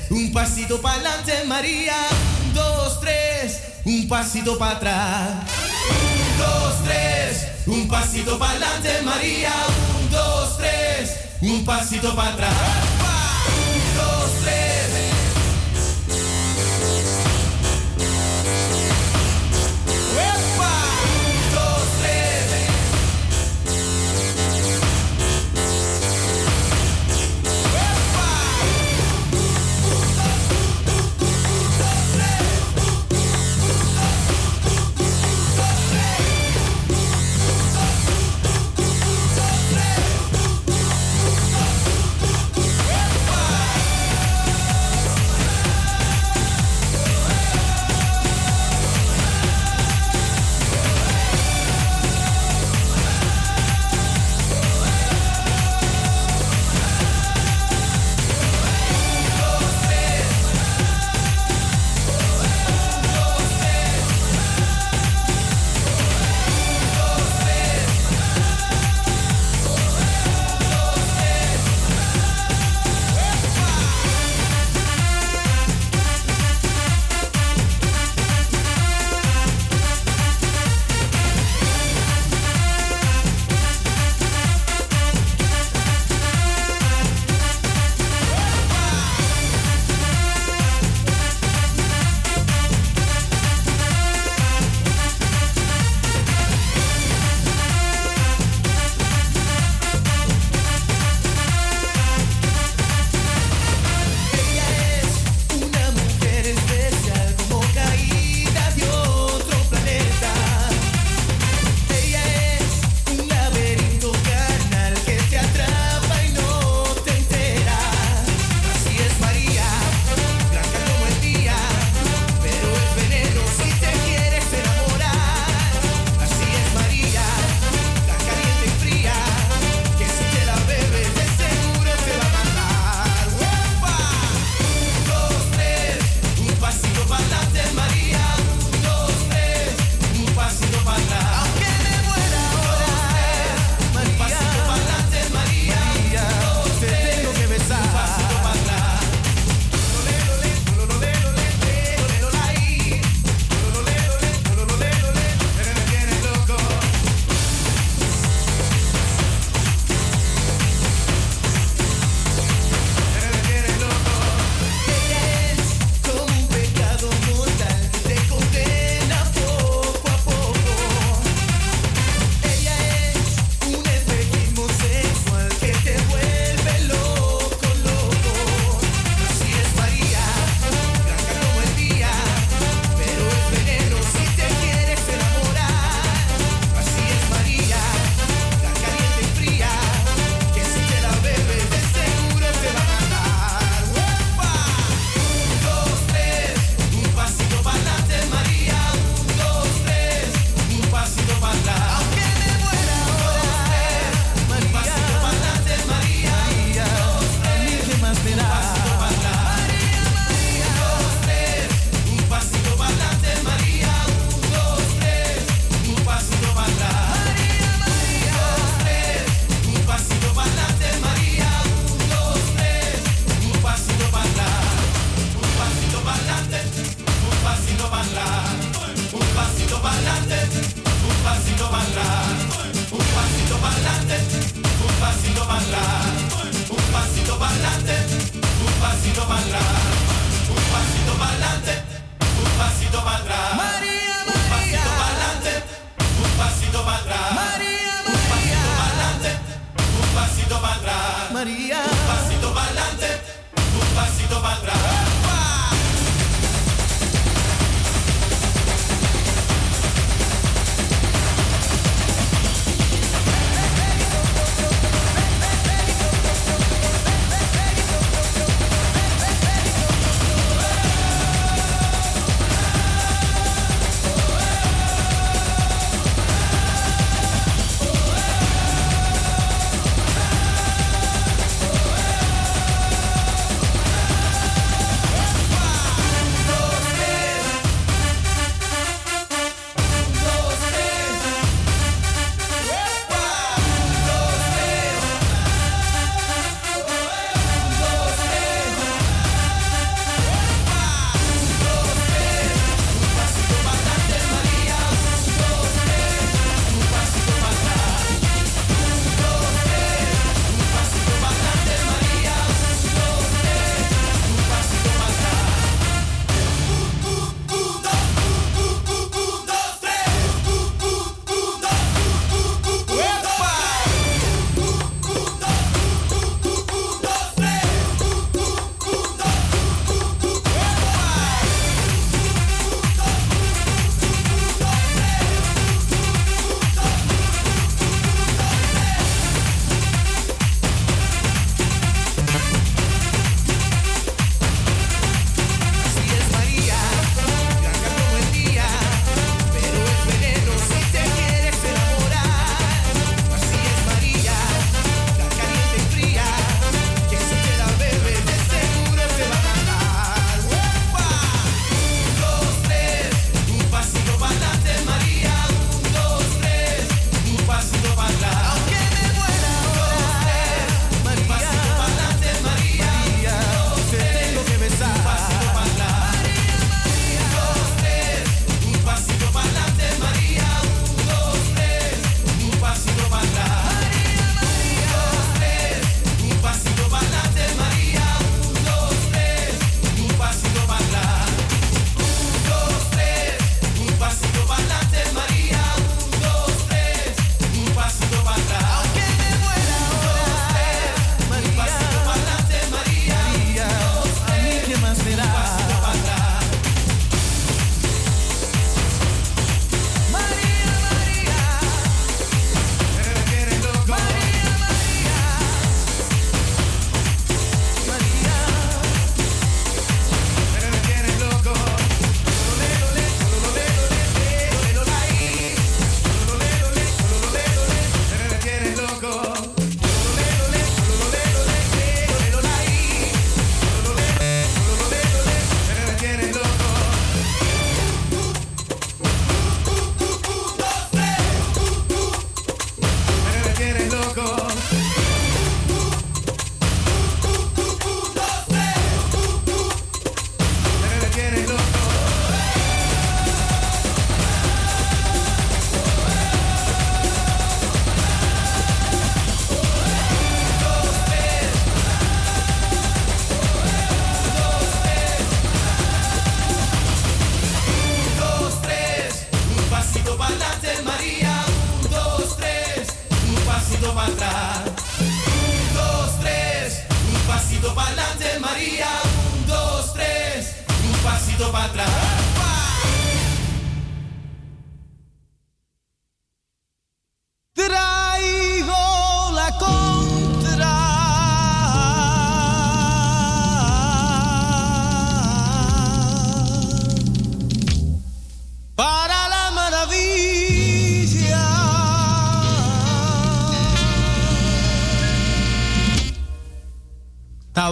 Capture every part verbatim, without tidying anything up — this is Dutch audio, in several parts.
un pasito para adelante, María. Un, dos, tres, un pasito para atrás. Un, dos, tres, un pasito para adelante, María. Un, dos, tres, un pasito para atrás. Un, dos, tres. Yeah.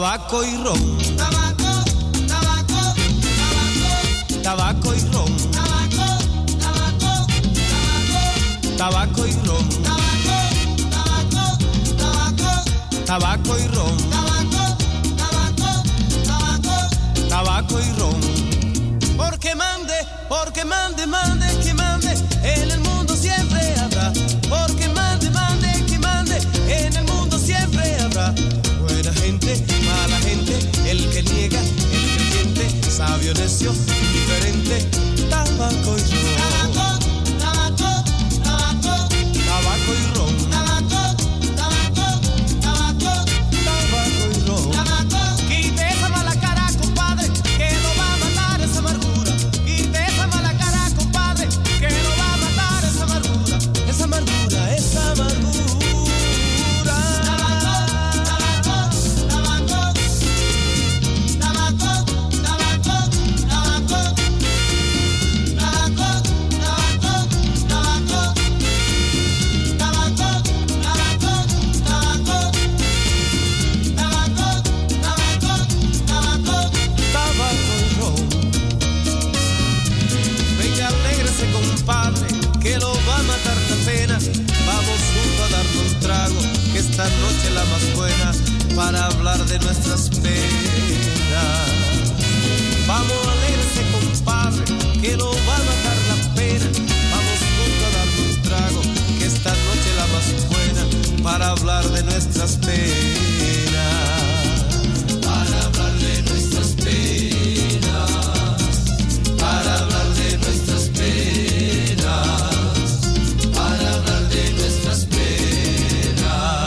tabaco y ron. Tabaco, tabaco, tabaco. Tabaco y ron. Tabaco, tabaco, tabaco. Tabaco y ron. Tabaco, tabaco, tabaco. Tabaco y ron. Tabaco, tabaco, tabaco. Tabaco y ron. Porque mande, porque mande, mande, que mande, en el mundo siempre habrá. Porque mande, mande, que mande, en el mundo siempre habrá. Buena gente, mala gente, el que niega, el creyente, sabio, necio, diferente. Tabaco y ron. Tabaco, tabaco, tabaco. Tabaco y ron. Tabaco, tabaco, tabaco. Tabaco y ron. Tabaco. Quite esa mala cara, compadre, que lo va a matar esa amargura. Quite esa mala cara, compadre, que lo va a matar esa amargura. Esa amargura, esa amargura. Compadre, que lo va a matar la pena. Vamos juntos a darnos un trago, que esta noche es la más buena para hablar de nuestras penas. Vamos a alegres, compadre, que lo va a matar la pena. Vamos juntos a darnos un trago, que esta noche es la más buena para hablar de nuestras penas. Para hablar de nuestras penas. Para hablar de nuestras penas, para hablar de nuestras penas.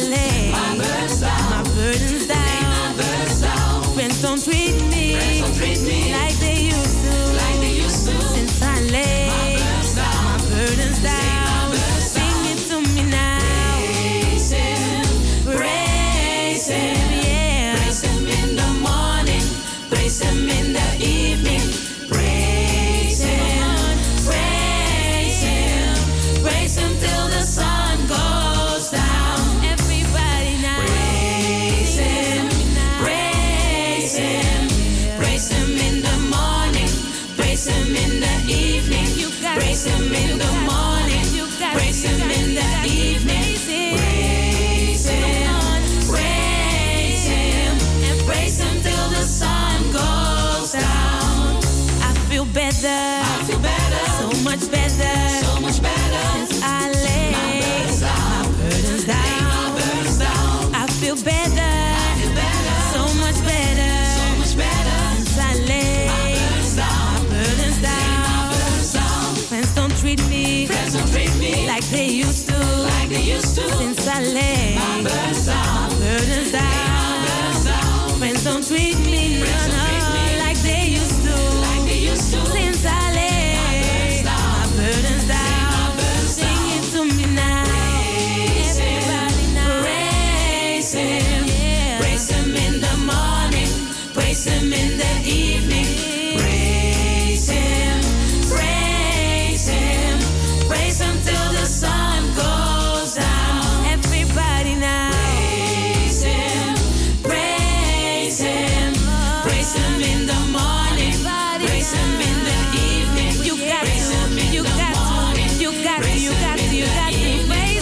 lay my burdens down, my burdens down, lay my burdens down. Friends don't treat me, friends don't treat me like they used to, like they used to. Since I lay my burdens down, my burdens down, sing it to me now. Praise Him, praise Him, yeah. Praise Him in the morning, praise Him in the evening. Praise Him, praise Him, praise Him till the sun goes down. Everybody now. Praise Him, praise Him, praise Him in the morning, praise Him in the evening. Praise Him in the morning, praise Him in the evening. Praise Him, praise Him, and praise Him till the sun goes down. I feel better, I feel better, so much better, so much better. Since I lay my burdens down, my burdens down, my burdens down. I feel better, I feel better, so much better, so much better. Since I lay my burdens down, my burdens down, my burdens down. Friends don't treat me, friends don't treat me like they used to, like they used to. Since I lay my burdens down, my burdens down, my burdens down. Friends don't treat me, no, no, like they used to, like they used to. Since I lay my burdens down, sing it to me now. Everybody now. Praise Him, praise Him in the morning, praise Him in the evening. Praise Him, praise Him, praise Him till the sun goes down. Everybody now. Praise Him, praise Him, praise Him in the morning, praise Him in the evening. You got to, you got to, you got to, you got to, you got to praise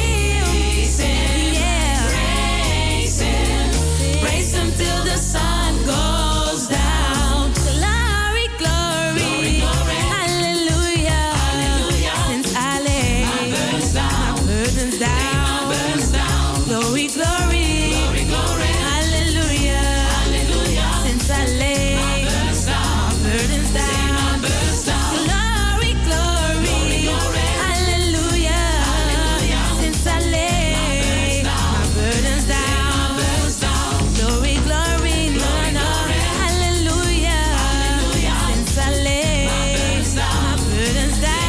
Him. Yeah. Praise Him, praise Him till the sun goes down. Glory, glory, hallelujah, hallelujah. Since I lay my burdens down, my burdens down. Glory, glory, glory, glory, hallelujah, hallelujah. Since I lay my burdens down, my burdens down. Glory, glory, glory, hallelujah, hallelujah. Since I lay my burdens down, glory, glory, no, no, hallelujah, hallelujah. Since I lay my burdens down.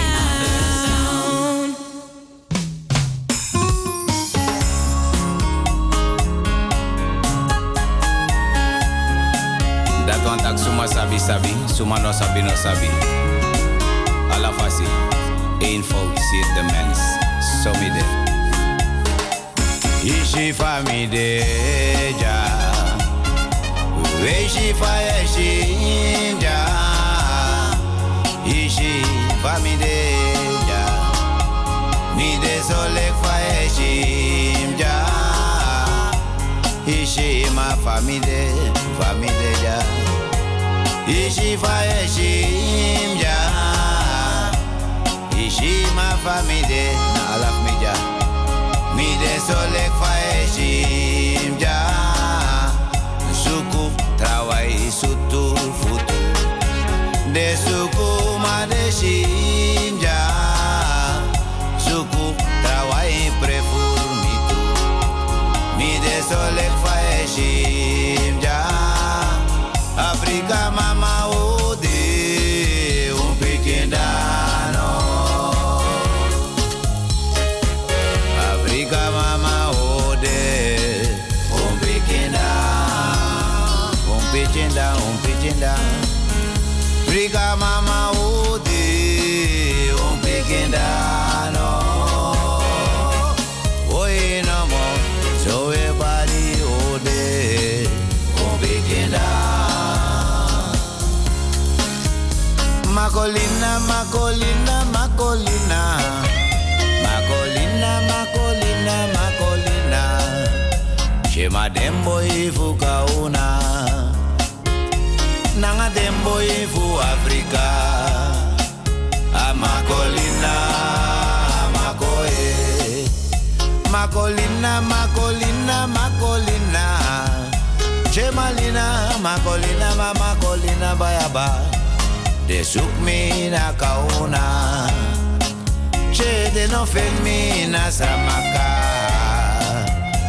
Dat want ak suma sabi sabi, suma no sabi no sabi. Alla fasi, één fout ziet de mens, zo midden. Ishi famide ja, weshi fa yeshi ja. Ishi famide ja, mide solek fa yeshi ja. Ishi ma famide, famide ja. Ishi fa yeshi ja. Ishi ma famide na alaf mi ja. Mide solek fa yeshi ja. Suku trawai sutu futu. De suku ma de shimja. Suku trawai prefur mitu. Mide solek fa shimja. Afrika mama ode un pequendano. Afrika mama ode un pequendano. Un pequendano, un pequendano. Afrika mama ode un pequendano. Oi no mo, so everybody ode un pequendano. Macolina, Macolina, Macolina. Macolina, Macolina, Macolina. Shema dembo ifu kauna. Nanga dembo ifu Afrika. A Macolina, Macoe. Macolina, Macolina, Macolina. Chemalina, Macolina, ma Macolina, bayaba. De zoek me na kauna. Che de no fen me na samaka.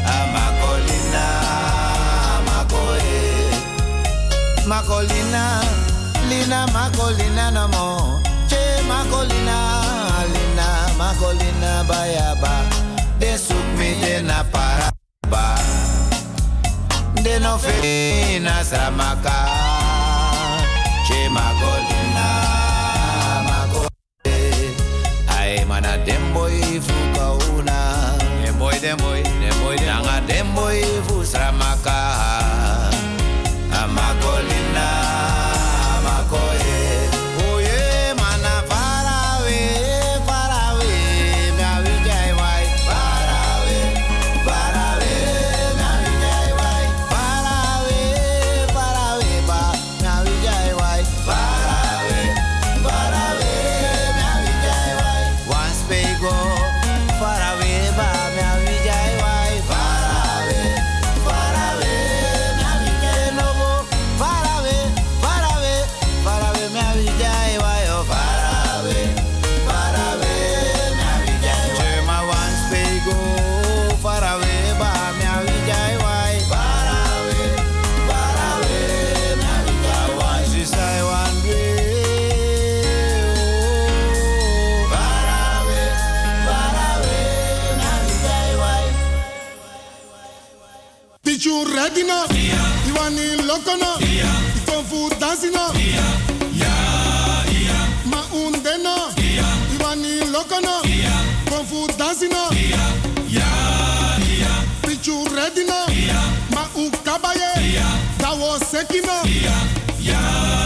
Macolina, Lina Macolina no mo. Che Macolina, Lina Macolina bayaba. De soek me de na paraba. De no fe na sramaka. Che Macolina, Macolina. Ay mana dem boy fuka una. Dem boy, dem boy, dem boy, nanga dem boy fu sramaka. Macolina, Macoye, oye, mana far away, far away, me avijay wai, far away, far away, me avijay wai, far away, far away, ba, me avijay wai, far away, far away, me avijay wai. Once pay go, far away, ba, me avijay wai, far away, far away. You ready now? Yeah. You want to look now? Yeah. You want food dancing now? Yeah. Yeah, yeah. Ma unde now? Yeah. You want to look now? Yeah. You want food dancing now? Yeah. Yeah, yeah. Bitch, you ready now? Yeah. Ma ukabaye? Yeah. That was seki now? Yeah. Yeah.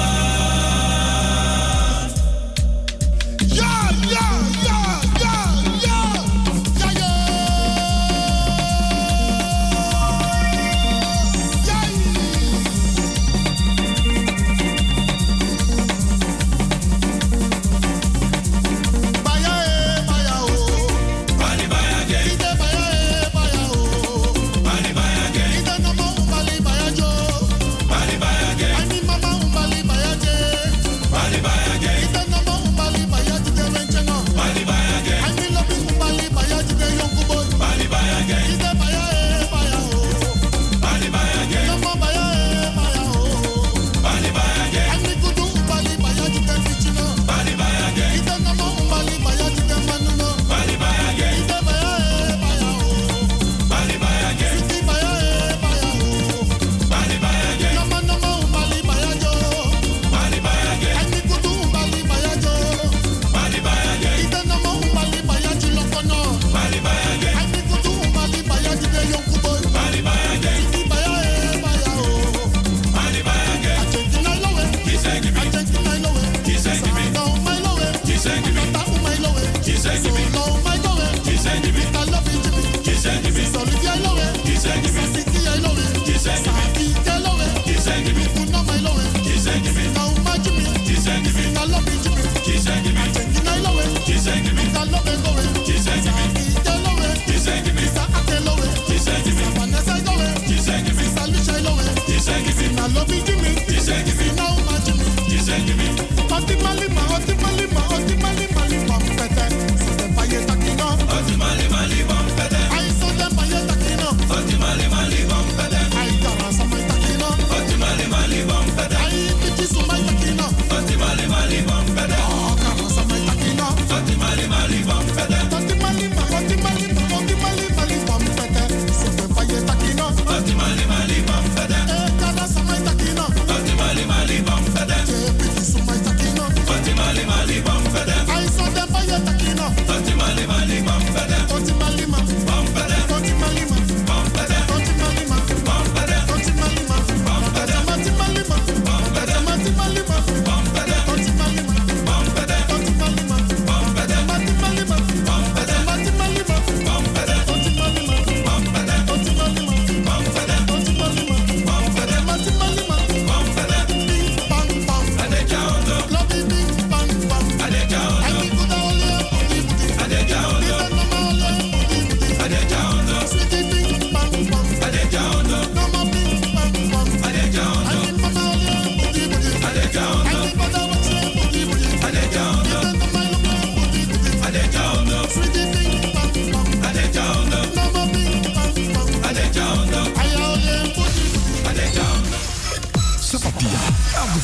Yeah, yeah, yeah, yeah, yeah. Bye.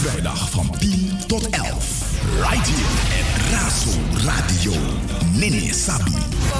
vrijdag van tien tot elf. Right here at Razo Radio. Nene Sabi.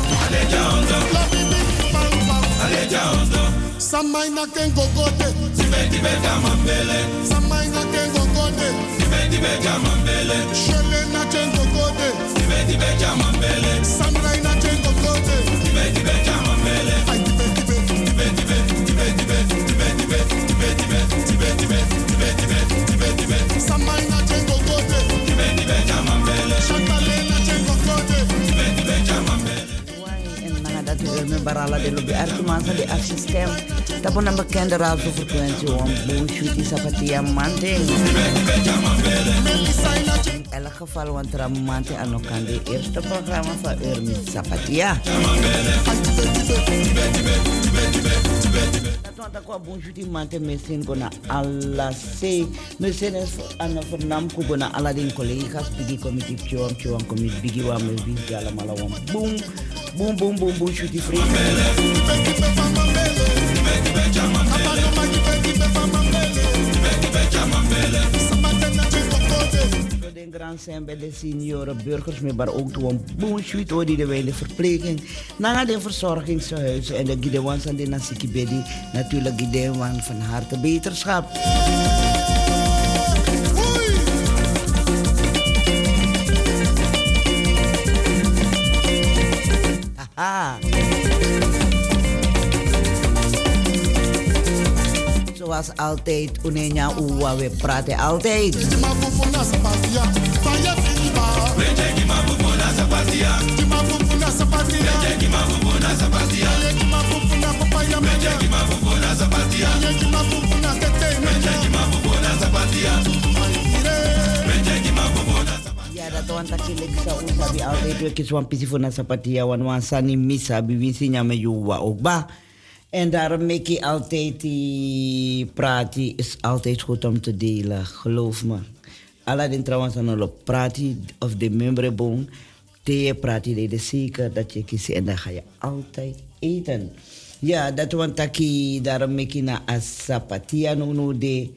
Samaina kengo gode, tibe tibe jamambele. Samaina kengo gode, tibe tibe jamambele. Shele na kengo gode, tibe tibe jamambele. Samurai na kengo gode, tibe tibe jamambele. Ay tibe tibe tibe tibe tibe tibe tibe tibe tibe tibe tibe tibe tibe tibe tibe. Samaina kengo gode, tibe tibe jamambele. Shantale na kengo gode, tibe tibe jamambele. Dat we met Barala de Lobby Artumasa de Assistem. Dat is een bekende radiofrequentie om Boonshuti Sapatia Manting. In elk geval, want er een Manting aan elkaar de eerste programma van Urmi Sapatia. Dat want ik wel Boonshuti Manting misschien gona alla se. Misschien is aan de vernam kubona alla den collega's bigi committee tjoam tjoam committee bigi wa me bigi allemaal wam boom. Boom, boom, boom, boom, shoot die vriend. De grand zijn bij de senioren burgers, maar ook toen boom, shoot door die de wijle verpleging. Na de verzorgingshuizen en de Gidewan aan de Nasikibedi, natuurlijk Gidewan van harte beterschap. Ah. Zoals altijd, Unenya Uwa, we praten altijd. Ja, dat want dat ik zou usabi altijd we kiswan pisi voor sapatia wan wan sani misa bivinsinya me juwa ook ba. En daarom maak ik altijd die prati is altijd goed om te delen, geloof me. Alla den trouwens aan op prati of de membreboom, te prati de zeker dat je kiest en dan ga je altijd eten. Ja, dat want dat ik daarom maak ik na sapatia no no de.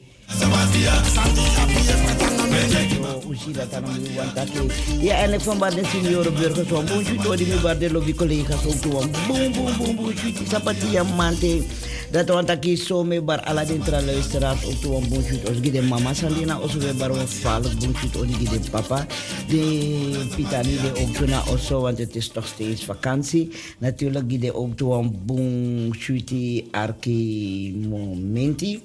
Ja, en ik van bij de seniorenburgers van Boonshoot, door die bij de lobbycollega's ook doen. Boom, boom, boom, Boonshoot, Sapatia Mante. Dat want ik is zo mee bij alle dentra luisteraars ook doen Boonshoot. Als de mama Sandina, als we bij een valk Boonshoot, als de papa. De Pitani de ook doen also, want het is toch steeds vakantie. Natuurlijk die de ook doen Boonshoot, arki momenti.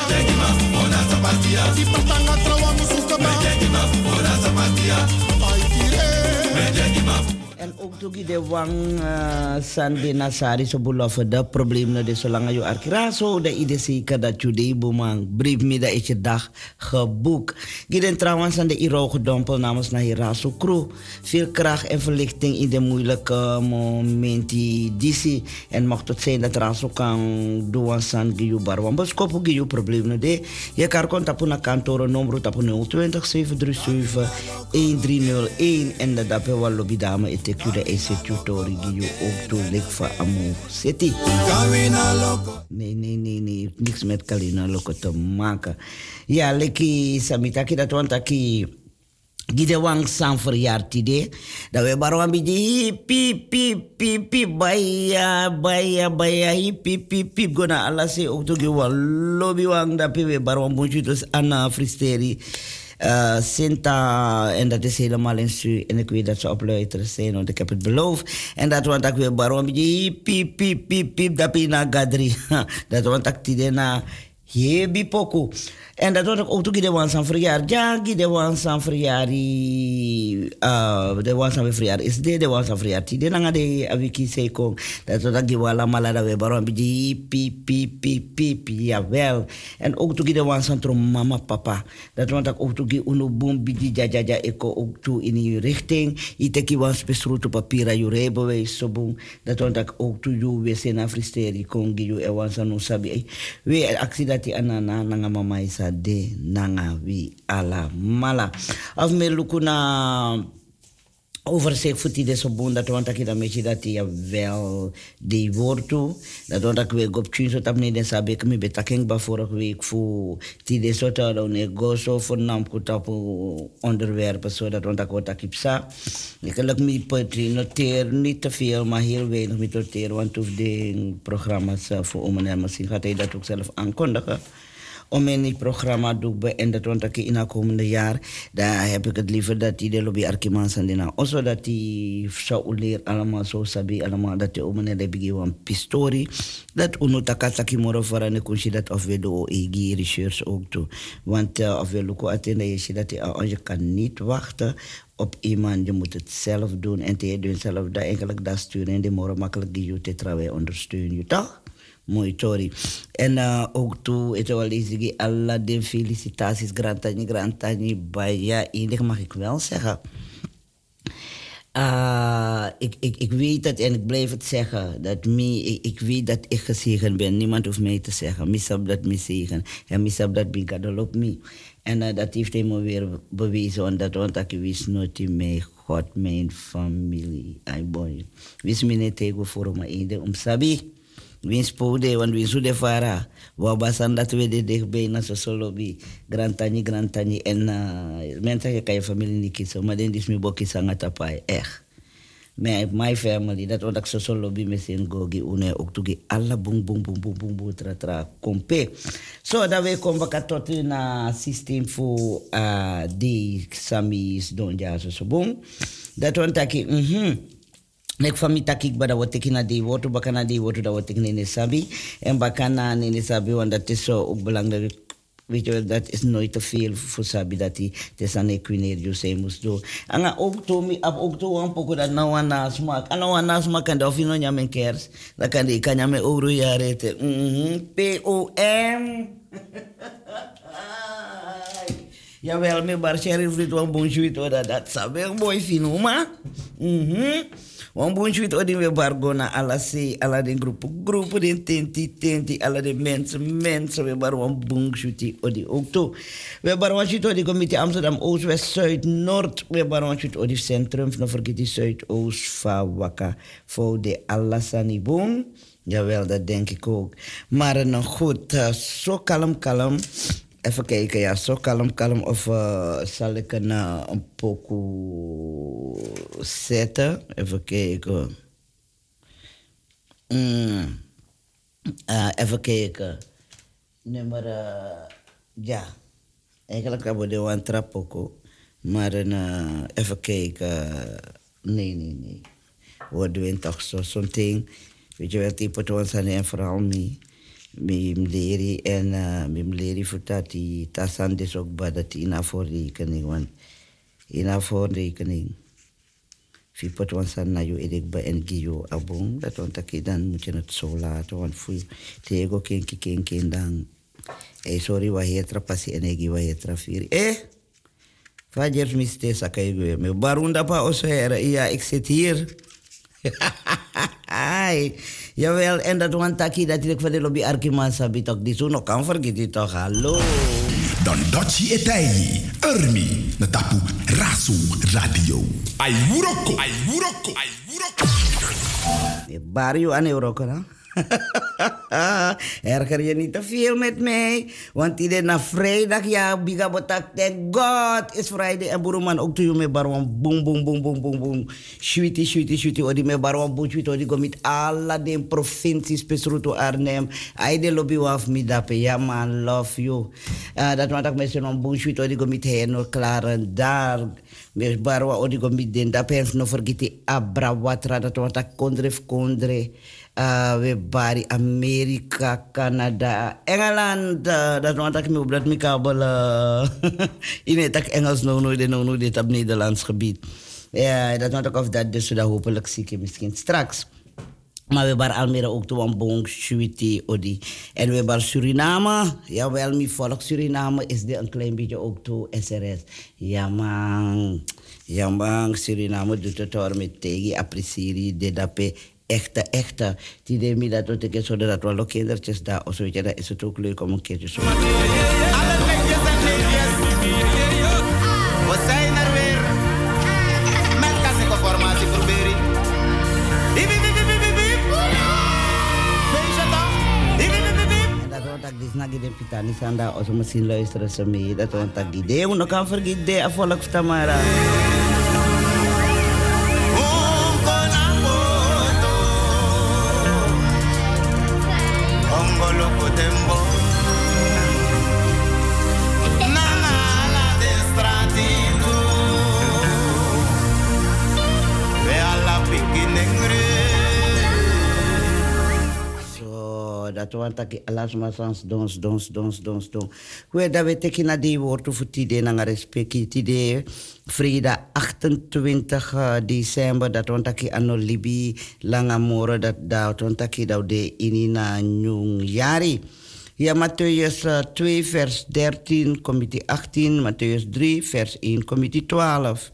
En ook toen de wang uh, Sande Nasari so beloven dat probleem de zolang je arkira zo de idee zeker dat je de boeman brief me dat is je dag geboekt. Gieden trouwens aan de Iro gedompeld namens naar Hiraso crew. Veel kracht en verlichting in de moeilijke momenten die en mocht het zijn dat Raso kan doen san giyu barwan. Beskopu giyu probleem de je kan contact na kantoor nummer tapu nul twintig zeven drie zeven een drie nul een en dat dape wel lobby dame et de executori giyu ook to lek van Amo City. Nee, nee, nee, nee, niks met Kalina Loko te maken. Ja, leki samitaki dat want aki gide wang sang verjaartide. Dat we baru biji pip pip pip pip baya baya baya pip pip pip gona alase ook to giwa lobby wang dat we baru bunchu dus Anna Fristeri. Uh, Sinta, en dat is helemaal in Su. En ik weet dat ze opluisteren zijn, want ik heb het beloofd. En dat want ik weer baron, piep, piep, piep, piep, dat pina gadri. Dat want ik die na hebi poku. En dat want ik ook toe de wans aan verjaar. Ja, de wans aan verjaar. De wans aan verjaar is de, de wans aan verjaar. Die nanga de awiki seko. Dat want ik wala malada we baron, piep, piep, piep, piep, piep. Jawel. En ook toe de wans aan trom mama, papa. Dat want ik ook toe uno boom, bidi, ja, ja, ja, ik ook toe in die richting. Iteki wans besroet op papier, je rijbewijs, zo boom. Dat want ik ook toe you, we zijn aan fristeri, kongi you, en wans aan ons sabi. We actie dat die anana, nanga mama is de nanga wi ala mala. Of me lukuna overzicht voor die deze boon dat want ik dan met je dat je wel die woord toe dat want ik weer op tien zo dat meneer sabe ik me betaking ba vorige week voor die deze dat dan ik go zo voor naam kutap onderwerpen zo dat want ik wat ik heb sa ik kan me potri noteer niet te veel maar heel weinig met noteren want of de programma's voor ondernemers gaat hij dat ook zelf aankondigen. Om in het programma te beëindigen, want ik in het komende jaar, daar heb ik het liever dat die de lobby Arkimans en daarna. Also dat die zou leren allemaal zo sabi allemaal dat die om een lebigi een pistori. Dat uno takataki moro voor een kunstje dat of we do egi research ook toe. Want uh, of we lukken attenden je ziet dat je, uh, je kan niet wachten op iemand, je moet het zelf doen en te doen zelf dat eigenlijk dat sturen en die moro makkelijk die je te trouwen ondersteunen je toch? Mooi, sorry. En uh, ook toe, het wel eens alle de felicitaties, grantani, grantani, baya, enig mag ik wel zeggen. Uh, ik, ik, ik weet het en ik blijf het zeggen, dat me, ik, ik weet dat ik gezegend ben. Niemand hoeft mij te zeggen, misap dat me zegen. En misap dat ben kadol op me. En uh, dat heeft hij me weer bewezen, want dat want ik wist nooit in mij, God, mijn familie. Ay boy. Wist me niet tegen voor me einde om sabi. Wins pode, want wins de fara. Wabasan dat we de dichtbij na zo solo bi. Grantani, grantani. En uh, mensen kan je familie niet kiezen. Maar dan is mijn boekje sangat tapai. Echt. My, my family, dat wat ik zo solo bi met zijn gogi. Une ook toege alla boom, boom, boom, boom, boom, boom, tra, tra, kompe. Zo, dat we komen tot een uh, systeem voor uh, die samis don ja zo boom. Dat want ik, mhm. Nek fami takik bada wotek na die woord, bakana die woord dat wotek nene sabi. En bakana nene sabi, want dat is zo ook belangrijk. Weet je, dat is nooit te veel voor sabi dat hij het aan equineer je zij moest doen. En ook toen ik ook toen een poco dat nou aan naast maak. En nou aan naast maak kan dat of je nog niet mijn kers. Dan kan die kan je met euro jaren. P O M. Jawel, mijn bar sheriff dit een bonjour dat dat sabi mooi film, maar. Mhm. Wan bonjour odi we bargona alla se alla de groepen groepen de tenti tenti alla de mensen mensen we bar wan bonjour odi ook to we bar wan odi comité Amsterdam Oost West Zuid Noord we bar wan odi centrum no vergeet die Zuid Oost Fawaka voor de alla sani bon jawel dat denk ik ook maar nog goed uh, zo kalm kalm. Even kijken, ja, zo kalm, kalm. Of uh, zal ik een, uh, een pokoe zetten? Even kijken. Mm. Uh, even kijken. Nummer, uh, ja. Eigenlijk hebben we een trappokoe. Maar een, uh, even kijken. Nee, nee, nee. We doen toch zo, zo'n ding. Weet je wel, type het ons en vooral mee. Mim leri en uh, mim leri voordat die tasan dus ook bij dat ina voor rekening, want ina voor rekening. Vipot wansan na yo edek bij en giyo abong dat want ik dan moet je het zo laten, want voor tego kenki kenki dan. Eh sorry wa hetra pasi enegi wa hetra firi. Eh, fajers miste sakai gue me barunda pa osera iya ik zit hier. Ai, jawel, en dat want taki dat ik van de lobby Arkimans heb ik die zo nog kan vergeten toch, hallo. Dan dotje etai, ermi, na tapu Raso Radio. Ai wuroko, ai wuroko, ai wuroko. Barrio aan Euroko, hè? Erger je niet te veel met mij. Want iedereen na vrijdag, ja, biga botak, thank God, is vrijdag. En boeroman ook toe me barwan, boom, boom, boom, boom, boom, boom. Shuiti, shuiti, shuiti, odi me barwan, boom, shuiti, odi go met alle de provincies, Pesruto, Arnhem. Aide lobby waf mi dape, ja man, love you. Uh, dat wat ik me zo'n boom, shuiti, odi go met heen, klaren, daar. Me barwa, odi go met den, dape, en no vergeti abrawatra, dat wat ik kondref, kondre. Uh, we bari Amerika, Canada, Engeland, uh, dat want ik me op dat kabel uh, in het Engels nou nooit nou nooit dit op Nederlands gebied. Ja, yeah, dat want ik of dat dus dat hopelijk zie ik misschien straks. Maar we bar Almere ook toe een bon shuiti odi. En we bar Suriname, jawel, mijn volk Suriname is de een klein beetje ook toe S R S. Ja man, ja man, Suriname doet het hoor met tegi, appreciëri, de dape. Echte, echte. Die deed me dat ik zo dat wel ook kindertjes daar of zo. Dat is het ook leuk om een keertje zo. Alle netjes en netjes. We zijn er weer. Met Kasikoff Tani Sanda, als we misschien luisteren ze mee. Dat we een tag idee. We kan vergeten de volk Tamara. Dat want dat alas maar sans dons dons dons dons dons. Hoe dat we teken na die woord voor tide na respecti tide vrijdag achtentwintig december dat want dat anno libi langa moro dat dat want dat dat de inina nyung jari. Ja, Matthäus twee vers dertien, comité achttien, Matthäus drie vers één, comité twaalf.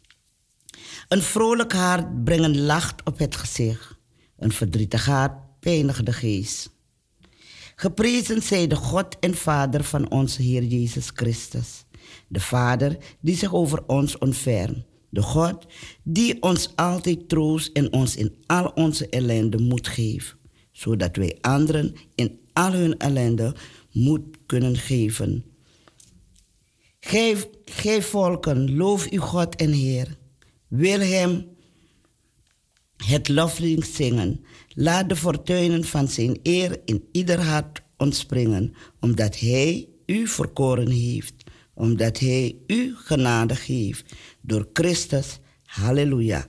Een vrolijk hart brengt een lach op het gezicht. Een verdrietig hart pijnigt de geest. Geprezen zij de God en Vader van onze Heer Jezus Christus. De Vader die zich over ons ontfermt. De God die ons altijd troost en ons in al onze ellende moed geeft. Zodat wij anderen in al hun ellende moed kunnen geven. Gij, gij volken, loof uw God en Heer. Wil hem het loflied zingen. Laat de fortuinen van zijn eer in ieder hart ontspringen, omdat hij u verkoren heeft, omdat hij u genade geeft, door Christus. Halleluja.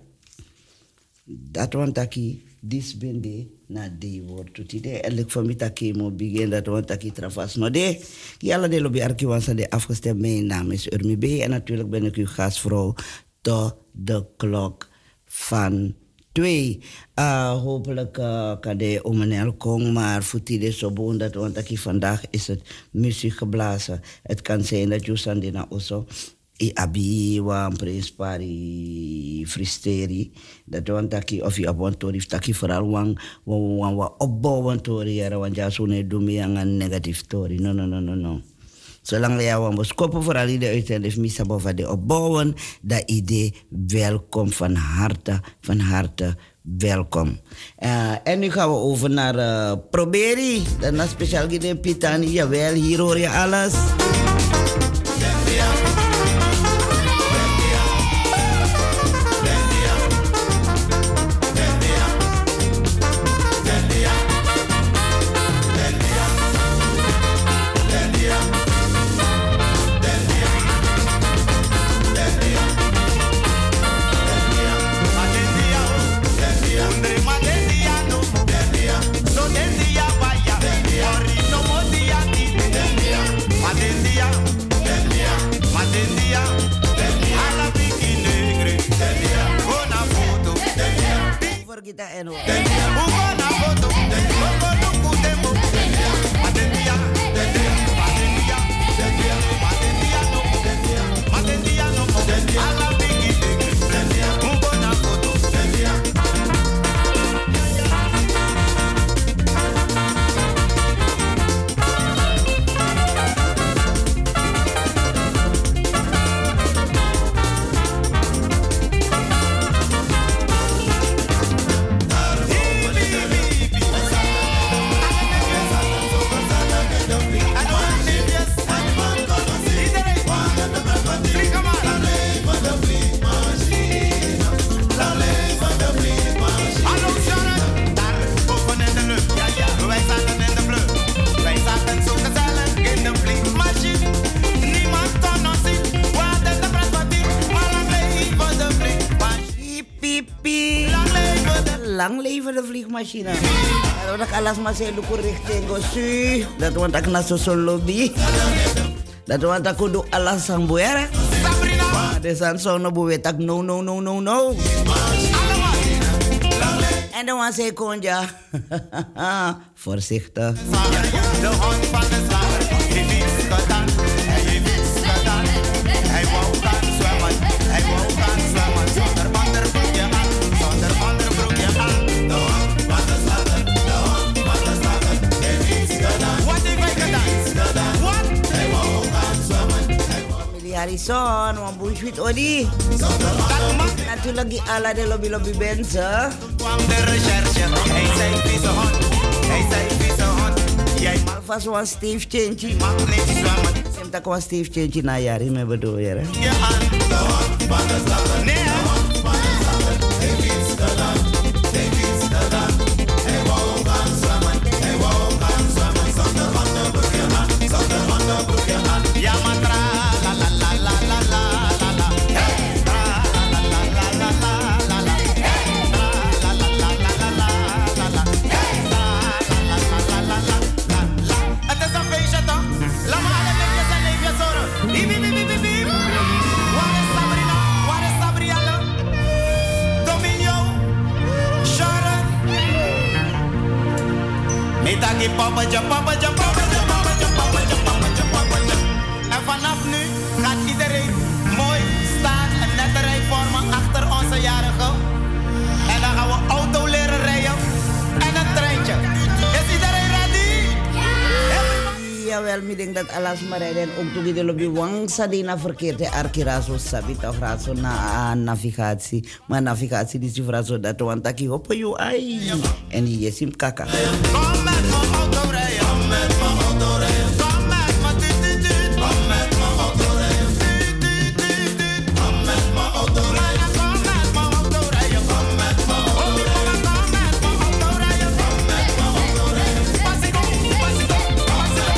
Dat want ik dis bende na die woord tot idee. En ik van mij dat ik moet beginnen, dat want ik trafas no de. Jelle de lobby arkiwansa de afgestemd. Mijn naam is Urmi B. En natuurlijk ben ik uw gastvrouw tot de klok van twee. Uh, hopelijk uh, kan de omenel komen, maar voor die zo boon dat want ik vandaag is het muziek geblazen. Het kan zijn dat je sandina oso i abi wan prins pari fristeri dat want ik of je abontori taki vooral wan wan wan wan opbouwentori era want ja zo ne domi aan negatief story. No no no no no. Zolang we jou aan kopen voor al die uitzending misa boven de opbouwen, dat idee welkom van harte, van harte welkom. Uh, en nu gaan we over naar uh, Proberi. Dan is speciaal idee Pitani. Jawel, hier hoor je alles. Kita eno. Lang leven de vliegmachine. Dat ik alles maar zei, loop richting Gosu. Dat want ik naar zo'n lobby. Dat want ik doe alles aan boeren. Dat is aan zo'n boer. Dat no, no, no, no, no. En dan want zij kon ja. Voorzichtig. De hond van de slager. Hij wist gedaan. Hij wist gedaan. Hij wou gaan zwemmen. Hij wou gaan zwemmen. Zonder wanderbroekje aan. Zonder wanderbroekje aan. De hond van de slager. De hond van de slager. Hij wist gedaan. Wat heeft hij gedaan? Wat? Hij wou gaan zwemmen. Harrison, want bullshit Odi. Natuurlijk die ala de lobby lobby mensen. Kwam de recherche, hij zei vieze hond, hij zei vieze hond. Jij mag Alvast was Steve Chinchi. mag niet zwemmen. Sim tak was Steve Chinchi na jari me bedoel je, hè? Je aan. Nee, hè? Ja, maar tra la la la la la la la la. Hey, tra la la la la la la la. Hey, tra la la la la la la la. Hey, tra la la la la la la la. Het is een feestje toch? Laat maar alle neefjes en neefjes horen. Hiep, hiep, hiep, hiep, hiep. Waar is Sabrina? Waar is Sabrielle? Dominio? Sharon? Metaki papatje, papatje, papatje, papatje, papatje, papatje, papatje. En vanaf nu gaat iedereen mooi staan en nette rij vormen achter onze jarige. En dan gaan we auto leren rijden en een treintje. Is iedereen ready? Jawel, ik denk dat alles maar rijden. En ook toen de lobby wang sadina verkeerd de arkirazo sabi toch razo na navigatie. Maar navigatie die is zo dat want taki hoppen you ai. En die is hem kaka. Kom met mijn auto rijden. Kom met mijn auto rijden. Kom met mijn dit dit dit. Kom met mijn auto rijden. Dit dit dit dit. Kom met mijn auto rijden. Kom met mijn auto rijden. Kom met mijn auto rijden. Kom met mijn auto rijden. Kom met mijn auto rijden. Pasigo, pasigo, pasigo.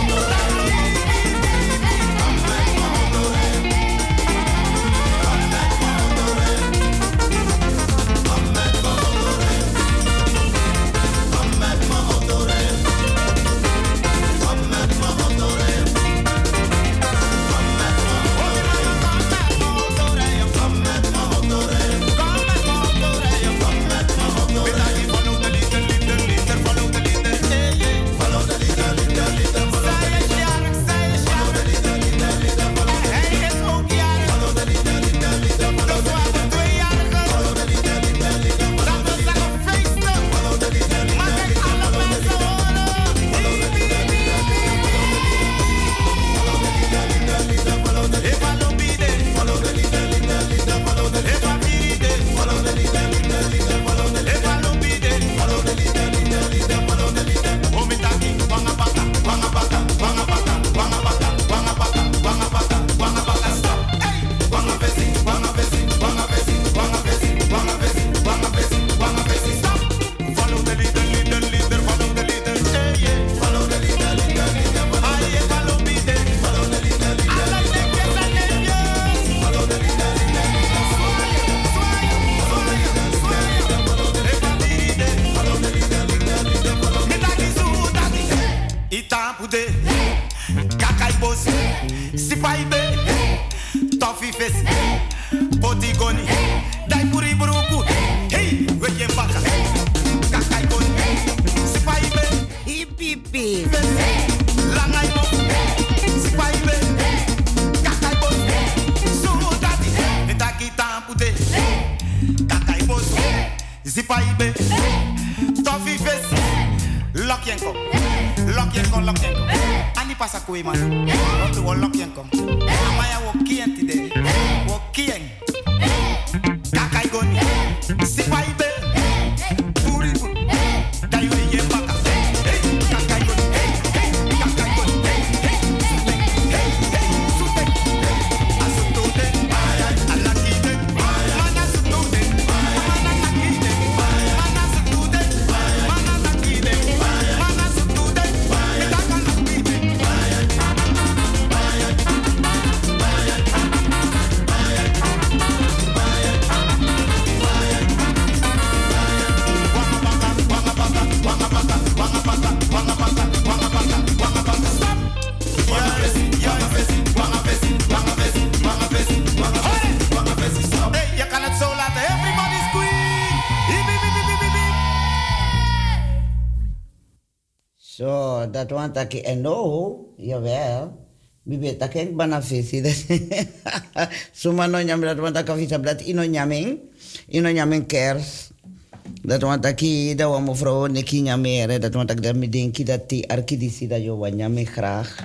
Dat want dat ik en no, jawel. Mi weet dat ik ben afwezig. Suma no nyam dat want dat ik visa dat ino nyaming, ino nyaming kers. Dat want dat ik dat wa mevrouw neki nyamere, dat want dat ik dat mi denki dat die arkidisi dat je wa nyaming graag.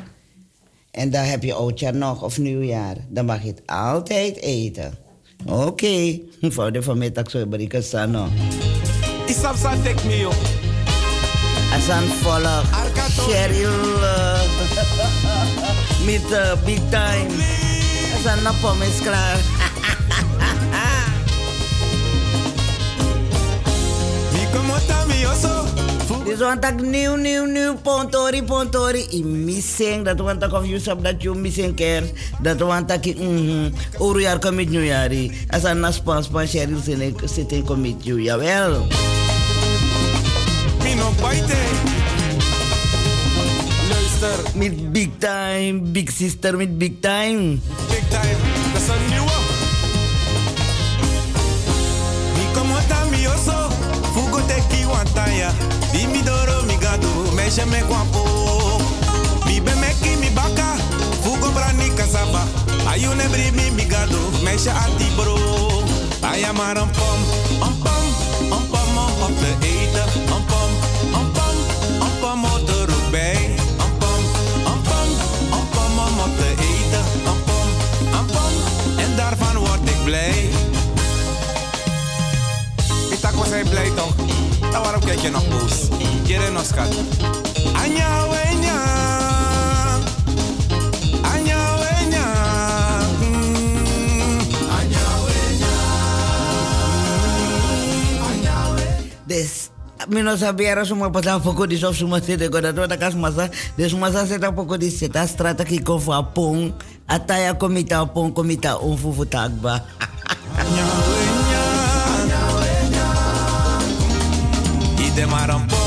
En dan heb je oudjaar nog of nieuwjaar, dan mag je het altijd eten. Oké, okay. Voor de familie dat zo berikken staan. Isap san tek me yo. Asan volg. Cheryl uh, met uh, Big Time. Asan na pom is klaar. Dit is want ik nieuw, nieuw, nieuw, pontori, pontori. I missing, dat want ik of you sab dat you missing care. Dat want ik, mhm, oru jaar commit new jari. As an naspan span Cheryl zitten commit you, jawel. Mino baite. Luister. Met Big Time, Big Sister met Big Time. Big Time, dat is een nieuwe. Mi como tami oso, fugo te ki wantaya. Di mi doro mi gado, meisje me guapo. Mi be me ki mi baka, fugo brani kasaba. Ayu ne bri mi mi gado, meisje ati bro. Aya maar een pom, een pom, een pom om op te eten. Een pom, een pom, een pom om er ook bij. Een pom, een pom, een pom om op te eten. Een pom, een pom, en daarvan word ik blij. Ik was hij blij toch? Nou, waarom kijk je nog boos? Keren nog schat. Anja wenya, Anja wenya, Anja wenya, Anja wenya. Des, mino sabiara suma pasang poko di sof suma sete ko dato takas masa, des masa seta poko di seta strata ki kofu apong, ataya komita apong komita umfufu tagba. Anja wenya, Anja wenya, ide marampo.